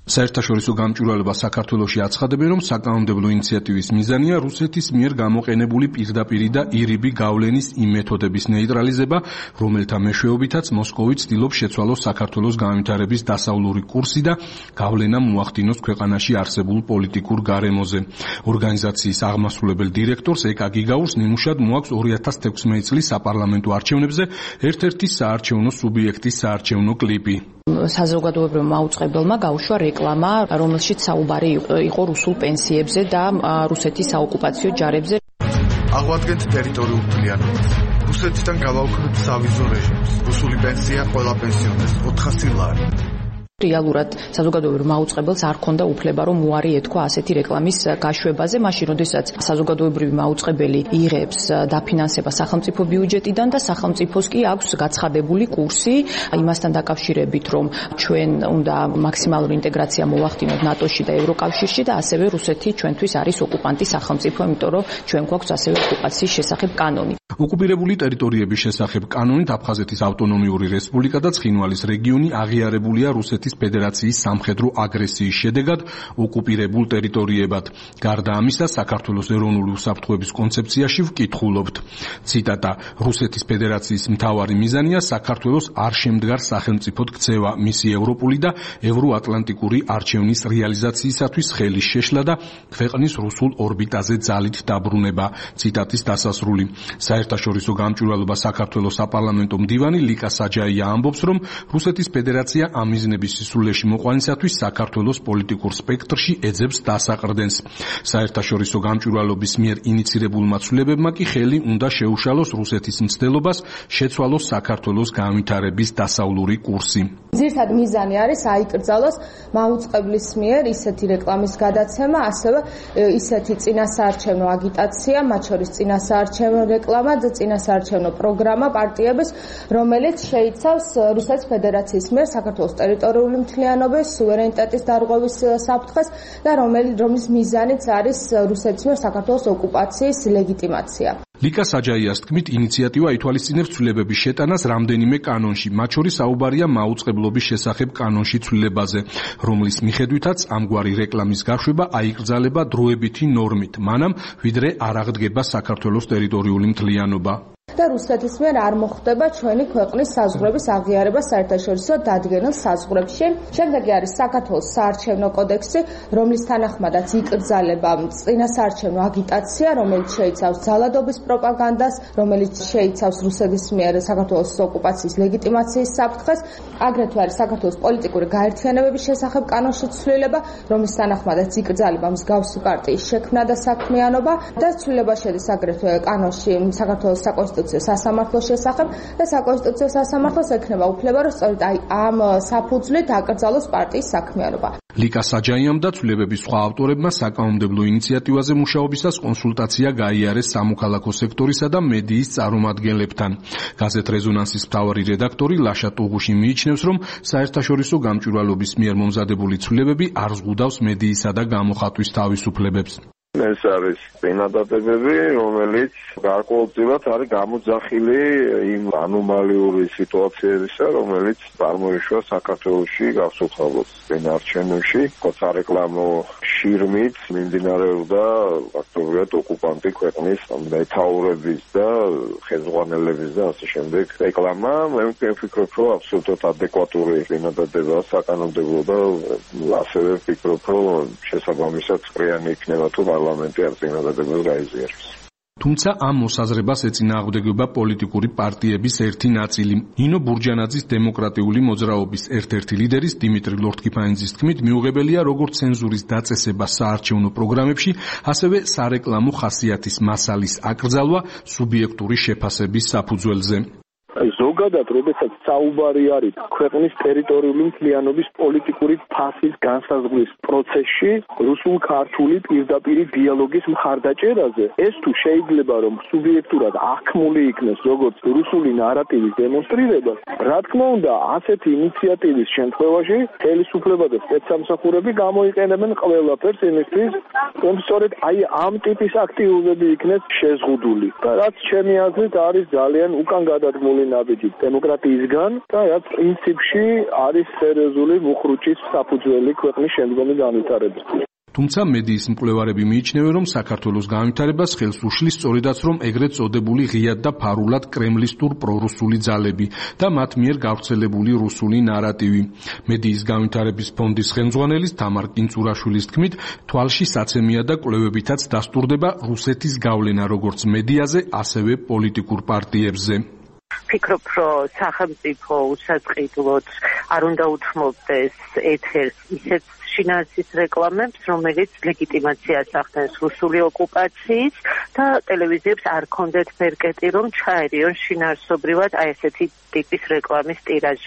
საერთაშორისო გამჭვირვალება საქართველოში აცხადებენ, რომ საკანონმდებლო ინიციატივის მიზანია რუსეთის მიერ გამოყენებული პირდაპირი და ირიბი გავლენის იმ მეთოდების ნეიტრალიზება, რომელთა მეშვეობითაც მოსკოვი ცდილობს შეცვალოს საქართველოს განვითარების დასავლური კურსი და გავლენა მოახდინოს ქვეყანაში არსებულ პოლიტიკურ გარემოზე. ორგანიზაციის აღმასრულებელ დირექტორს ეკა გიგაურს ნიმუშად მოაქვს 2016 წლის საპარლამენტო არჩევნებზე ერთ-ერთი საარჩევნო სუბიექტის საარჩევნო კლიპი. საზოგადოებრივმა მაუწყებელმა გაუშვა რეკლამა, რომელშიც საუბარი იყო რუსულ პენსიებზე და რუსეთის საოკუპაციო ჯარებზე. აღვადგენთ ტერიტორიულ მთლიანობას. რუსეთიდან გავავქმოთ სავიზო რეჟიმს. რუსული პენსია ყველა პენსიონერს 400 ლარი. რეალურად საზოგადოებრივ მაუწყებელს არ ქონდა უფლება, რომ უარი ეთქვა ასეთი რეკლამის გაშვებაზე, მაშინ როდესაც საზოგადოებრივი მაუწყებელი იღებს დაფინანსება სახელმწიფო ბიუჯეტიდან და სახელმწიფოს კი აქვს გაცხადებული კურსი იმასთან დაკავშირებით, რომ ჩვენ უნდა მაქსიმალური ინტეგრაცია მოვახდინოთ ნატოში და ევროკავშირში და ასევე რუსეთი ჩვენთვის არის ოკუპანტი სახელმწიფო, იმიტომ რომ ჩვენ გვაქვს ასევე ოკუპაციის შესახებ კანონი. ოკუპირებული ტერიტორიების შესახებ კანონით აფხაზეთის ავტონომიური რესპუბლიკა და ცხინვალის რეგიონი აღიარებულია რუსეთის ფედერაციის სამხედრო აგრესიის შედეგად ოკუპირებულ ტერიტორიებად. გარდა ამისა, საქართველოს ეროვნული უსაფრთხოების კონცეფციაში ვკითხულობთ. ციტატა: რუსეთის ფედერაციის მთავარი მიზანია საქართველოს არ შემდგარ სახელმწიფოდ ქცევა, მისი ევროპული და ევროატლანტიკური არჩევნის რეალიზაციისათვის ხელის შეშლა და ქვეყნის რუსულ ორბიტაზე ძალით დაბრუნება. ციტატის დასასრული. საერთაშორისო გამჭვირვალობა საქართველოს საპარლამენტო მდივანი ლიკა საჯაია ამბობს, რომ რუსეთის ფედერაცია ამ მიზნების სისულელში მოყვანისათვის საქართველოს პოლიტიკურ სპექტრში ეძებს დასაყრდენს. საერთაშორისო გამჭვირვალობის მიერ ინიცირებულმა ცვლილებებმა კი ხელი უნდა შეუშალოს რუსეთის მცდელობას შეცვალოს საქართველოს განვითარების დასავლური კურსი. ძირითადად მიზანი არის აიკრძალოს მაუწყებლის მიერ ისეთი რეკლამის გადაცემა, ასევე ისეთი წინასაარჩევნო აგიტაცია, მათ შორის წინასაარჩევნო რეკლამა და წინასაარჩევნო პროგრამა პარტიების, რომელიც შეიცავს რუსეთის ფედერაციის მიერ საქართველოს ტერიტორიული მთლიანობის, სუვერენიტეტის დარღვევის საფრთხეს და რომლის მიზანიც არის რუსეთის მიერ საქართველოს ოკუპაციის ლეგიტიმაცია. ლიკა საჯაიას თქმით, ინიციატივა ითვალისწინებს ცვლილებების შეტანას რამდენიმე კანონში, მათ შორის საუბარია მაუწყებლობის შესახებ კანონში ცვლილებაზე, რომლის მიხედვითაც ამგვარი რეკლამის გაშვება აიკრძალება დროებითი ნორმით, მანამ ვიდრე არ აღდგება საქართველოს ტერიტორიული მთლიანობა. და რუსეთის მიერ არ მოხდება ჩვენი ქვეყნის საზღვრების აღიარება საერთაშორისო დადგენილ საზღვრებში. შემდეგი არის საქართველოს საარჩევნო კოდექსი, რომლის თანახმადაც იკრძალება წინასაარჩევნო აგიტაცია, რომელიც შეიცავს ძალადობის პროპაგანდას, რომელიც შეიცავს რუსეთის მიერ საქართველოს ოკუპაციის ლეგიტიმაციის საფრთხეს. აგრეთვე არის საქართველოს პოლიტიკური გაერთიანებების შესახებ კანონში ცვლილება, რომლის თანახმადაც იკრძალება მსგავსი პარტიის შექმნა და საქმიანობა და ცვლილება შედის აგრეთვე კანონში საქართველოს საკონსტიტუციო სასამართლოს შესახებ და საკონსტიტუციო სასამართლოს ექნება უფლება, რომ სწორედ ამ საფუძვლით აკრძალოს პარტიის საქმიანობა. ლიკა საჯაიამ და ცვლილებების სხვა ავტორებმა საკანონმდებლო ინიციატივაზე მუშაობისას კონსულტაცია გაიარეს სამოქალაქო სექტორისა და მედიის წარმომადგენლებთან. გაზეთ რეზონანსის მთავარი რედაქტორი ლაშა ტუღუში მიიჩნევს, რომ საერთაშორისო გამჭვირვალობის მიერ მომზადებული ცვლილებები არ ზღუდავს მედიისა და გამოხატვის თავისუფლებებს. ეს არის წინადადებები, რომელიც გარკვეულწილად არის გამოძახილი იმ ანომალიური სიტუაციებისა, რომელიც წარმოიშვა საქართველოში გასულთავად წინარჩენებში, სარეკლამო შირმით მიმდინარეობდა ფაქტობრივად ოკუპანტი ქვეყნის მეთაურების და ხელმძღვანელების და ასე შემდეგ რეკლამა. მე ვფიქრობ, რომ აბსოლუტურად ადეკვატური წინადადება საკანონმდებლო და ასევე ვფიქრობ, რომ შესაბამისად წვრიანი იქნება თუ პარლამენტი ამ წინადადებას გაიზიარებს. თუმცა ამ მოსაზრებას ეწინააღმდეგება პოლიტიკური პარტიების ერთი ნაწილი. ნინო ბურჯანაძის დემოკრატიული მოძრაობის ერთ-ერთი ლიდერის დიმიტრი ლორთქიფანიძის თქმით, მიუღებელია როგორც ცენზურის დაწესება საარჩევნო პროგრამებში, ასევე სარეკლამო ხასიათის მასალის აკრძალვა სუბიექტური შეფასების საფუძველზე. ზოგადად, როდესაც საუბარი არის ქვეყნის ტერიტორიული მთლიანობის პოლიტიკური ფასის განსაზღვრის პროცესში, რუსულ-ქართული პირდაპირი დიალოგის მხარდაჭერაზე, ეს თუ შეიძლება რომ სუბიექტურად აღქმული იქნეს როგორც რუსული ნარატივის დემონსტრირება, რა თქმა უნდა, ასეთი ინიციატივის შემთხვევაში ხელისუფლება და სპეცსამსახურები გამოიყენებენ ყველაფერს იმისთვის, რომ სწორედ ამ ტიპის აქტივობები იქნეს შეზღუდული. და რაც ჩემი აზრით არის ძალიან უკან გადადგმული ნაბიჯი დემოკრატიისგან და რაც პრინციპში არის სერიოზული მუხრუჭის საფუძველი ქვეყნის შემდგომი განვითარებისთვის. თუმცა მედიის მკვლევარები მიიჩნევენ, რომ საქართველოს განვითარებას ხელს უშლის სწორედაც რომ ეგრეთ წოდებული ღიად და ფარულად კრემლისტურ პრორუსული ძალები და მათ მიერ გავრცელებული რუსული ნარატივი. მედიის განვითარების ფონდის ხელმძღვანელის თამარ კინწურაშვილის თქმით, თვალში საცემია და კვლევებითაც დასტურდება რუსეთის გავლენა როგორც მედიაზე, ასევე პოლიტიკურ პარტიებზე. ვფიქრობ, რომ სახელმწიფო უსაწყიდლოდ არ უნდა უთმობდეს ეთერს ისეთ შინაარსის რეკლამებს, რომელიც ლეგიტიმაციას ახდენს რუსული ოკუპაციის და ტელევიზიებს არ ქონდეთ ბერკეტი, რომ ჩაერიონ შინაარსობრივად აი ესეთი ტიპის რეკლამის ტირაჟი.